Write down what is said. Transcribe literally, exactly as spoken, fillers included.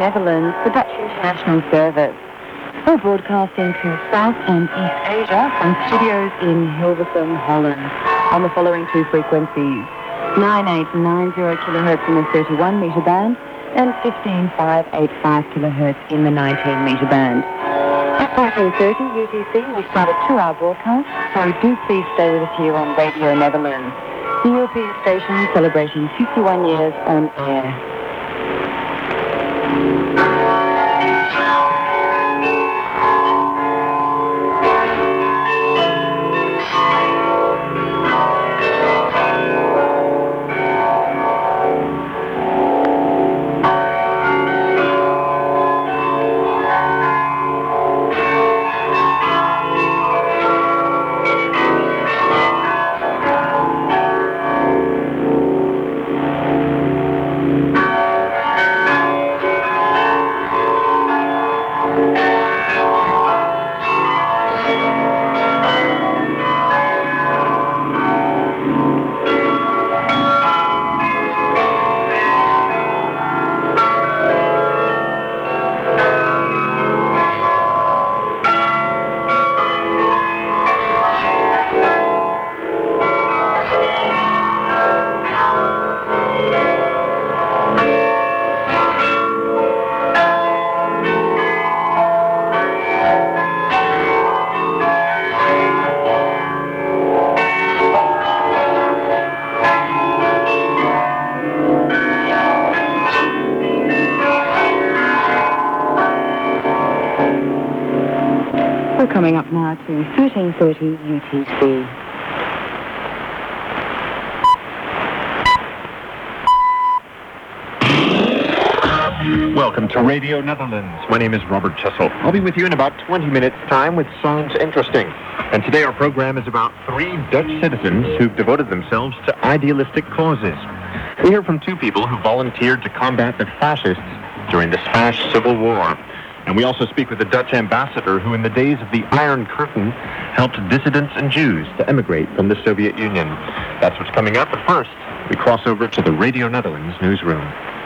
Netherlands, the Dutch International Service. We're broadcasting to South and East Asia from studios in Hilversum, Holland, on the following two frequencies: nine eight nine zero kilohertz in the thirty-one meter band and fifteen five eighty-five kilohertz in the nineteen meter band. At fourteen thirty U T C, we start a two-hour broadcast, so do please stay with us here on Radio Netherlands, the European station celebrating fifty-one years on air. Coming up now to thirteen thirty U T C. Welcome to Radio Netherlands. My name is Robert Chessel. I'll be with you in about twenty minutes' time with Sounds Interesting. And today our program is about three Dutch citizens who've devoted themselves to idealistic causes. We hear from two people who volunteered to combat the fascists during the Spanish Civil War. And we also speak with the Dutch ambassador who in the days of the Iron Curtain helped dissidents and Jews to emigrate from the Soviet Union. That's what's coming up. But first, we cross over to the Radio Netherlands newsroom.